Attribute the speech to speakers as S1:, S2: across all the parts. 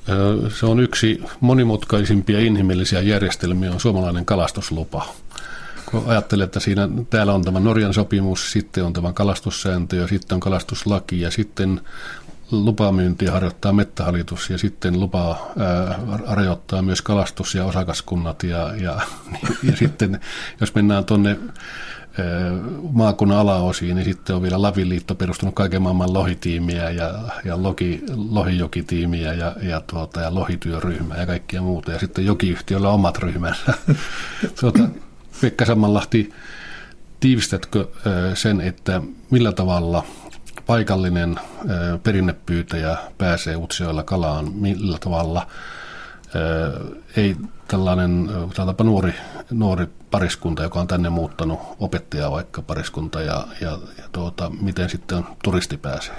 S1: Se on yksi monimutkaisimpia inhimillisiä järjestelmiä, on suomalainen kalastuslupa. Kun ajattelee, että täällä on tämä Norjan sopimus, sitten on tämä kalastussääntö ja sitten on kalastuslaki ja sitten lupamyyntiä harjoittaa Metsähallitus ja sitten lupaa rajoittaa myös kalastus- ja osakaskunnat ja sitten jos mennään tuonne maakunnan alaosiin, niin sitten on vielä Laviliitto perustunut kaiken maailman lohitiimiä ja lohijokitiimiä ja lohityöryhmää ja kaikkia muuta. Ja sitten jokiyhtiöllä on omat ryhmänsä. Pekka Sammanlahti, tiivistätkö sen, että millä tavalla paikallinen perinnepyytäjä pääsee Utsjoella kalaan, millä tavalla ei tällainen nuori pariskunta, joka on tänne muuttanut, opettaja vaikka pariskunta ja miten sitten turisti pääsee?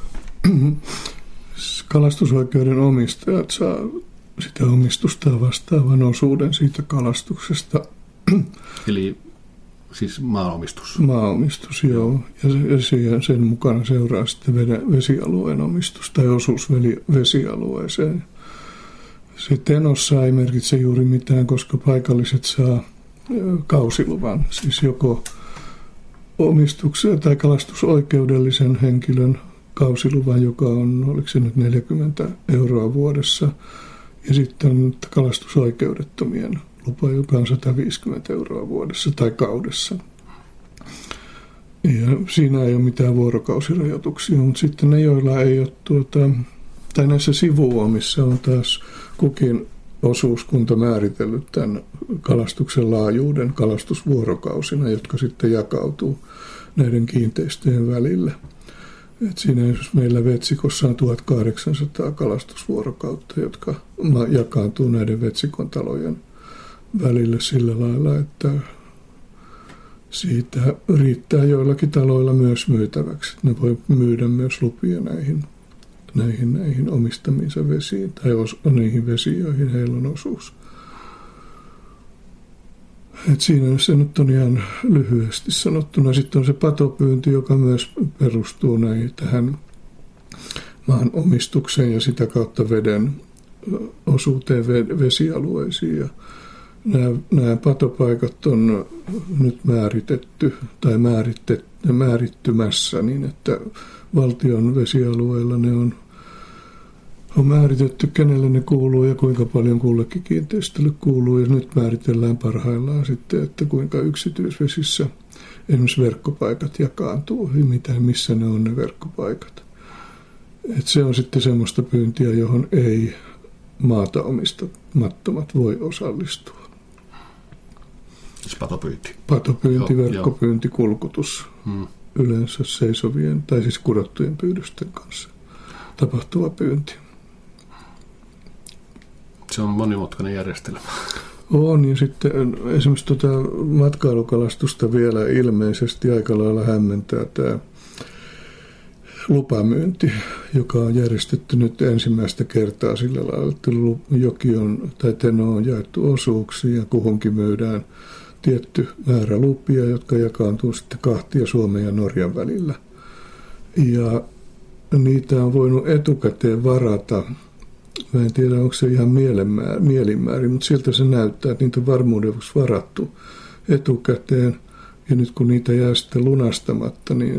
S2: Kalastusoikeuden omistajat saa sitä omistusta vastaavan osuuden siitä kalastuksesta.
S1: Eli siis maanomistus?
S2: Maanomistus, joo. Ja sen mukana seuraa sitten vesialueen omistus tai osuus vesialueeseen. Se Tenossa ei merkitse juuri mitään, koska paikalliset saa kausiluvan, siis joko omistuksen tai kalastusoikeudellisen henkilön kausiluvan, joka on, oliko se nyt 40 euroa vuodessa, ja sitten on kalastusoikeudettomien lupa, joka on 150 euroa vuodessa tai kaudessa. Ja siinä ei ole mitään vuorokausirajoituksia, mutta sitten ne, joilla ei ole tai näissä sivuomissa on taas kukin osuuskunta määritellyt tämän kalastuksen laajuuden kalastusvuorokausina, jotka sitten jakautuu näiden kiinteistöjen välillä. Et siinä jos meillä Vetsikossa on 1800 kalastusvuorokautta, jotka jakaantuu näiden Vetsikon talojen välille sillä lailla, että siitä riittää joillakin taloilla myös myytäväksi. Ne voi myydä myös lupia näihin omistamiinsa vesiin tai niihin vesiin, joihin heillä on osuus. Et siinä se nyt on ihan lyhyesti sanottuna. Sitten on se patopyynti, joka myös perustuu tähän maan omistukseen ja sitä kautta veden osuuteen vesialueisiin. Ja nämä patopaikat on nyt määritetty tai määrittymässä niin, että valtion vesialueilla ne on määritetty, kenelle ne kuuluu ja kuinka paljon kullekin kiinteistölle kuuluu. Ja nyt määritellään parhaillaan sitten, että kuinka yksityisvesissä esimerkiksi verkkopaikat jakaantuu ja missä ne on ne verkkopaikat. Et se on sitten semmoista pyyntiä, johon ei maata omistamattomat voi osallistua.
S1: Patopyynti.
S2: Patopyynti, verkkopyynti, kulkutus. Yleensä seisovien tai siis kudottujen pyydysten kanssa tapahtuva pyynti.
S1: Se on monimutkainen järjestelmä.
S2: On, ja sitten esimerkiksi matkailukalastusta vielä ilmeisesti aika lailla hämmentää tämä lupamyynti, joka on järjestetty nyt ensimmäistä kertaa sillä lailla, että joki on tai Teno on jaettu osuuksiin ja kuhunkin myydään tietty määrä lupia, jotka jakaantuu sitten kahtia Suomen ja Norjan välillä. Ja niitä on voinut etukäteen varata. Mä en tiedä, onko se ihan mielinmäärin, mutta siltä se näyttää, että niitä on varmuuden vuoksi varattu etukäteen. Ja nyt kun niitä jää sitten lunastamatta, niin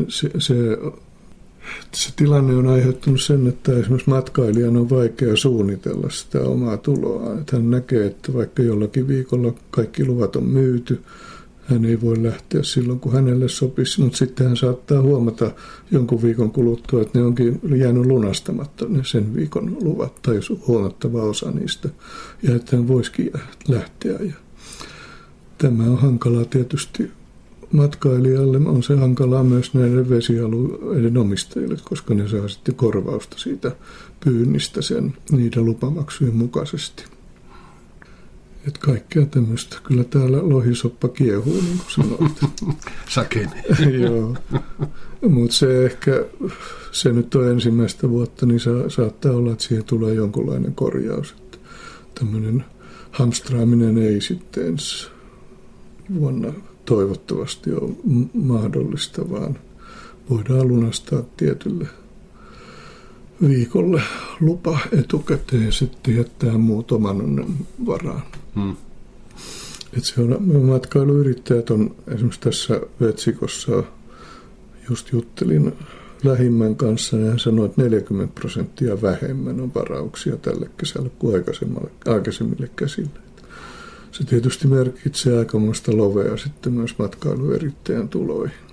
S2: se tilanne on aiheuttanut sen, että esimerkiksi matkailijan on vaikea suunnitella sitä omaa tuloaan. Että hän näkee, että vaikka jollakin viikolla kaikki luvat on myyty, hän ei voi lähteä silloin, kun hänelle sopisi, mutta sitten hän saattaa huomata jonkun viikon kuluttua, että ne onkin jäänyt lunastamatta ne sen viikon luvat tai huomattava osa niistä, ja että hän voisikin lähteä. Ja tämä on hankalaa tietysti matkailijalle, on se hankalaa myös näiden vesialueiden omistajille, koska ne saa sitten korvausta siitä pyynnistä niiden lupamaksujen mukaisesti. Että kaikkea tämmöistä. Kyllä täällä lohisoppa kiehuu, niin kuin sanoit.
S1: Sakeni.
S2: Joo. Mutta se nyt on ensimmäistä vuotta, niin saattaa olla, että siihen tulee jonkunlainen korjaus. Että tämmöinen hamstraaminen ei sitten ensi vuonna toivottavasti ole mahdollista, vaan voidaan lunastaa tietylle viikolle lupa etukäteen ja sitten jättää muut oman onnen varaan. Että se on, matkailuyrittäjät on esimerkiksi tässä Vetsikossa, just juttelin lähimmän kanssa, ja hän sanoi, että 40% vähemmän on varauksia tälle kesälle kuin aikaisemmille käsille. Se tietysti merkitsee aikamoista lovea sitten myös matkailuyrittäjän tuloihin.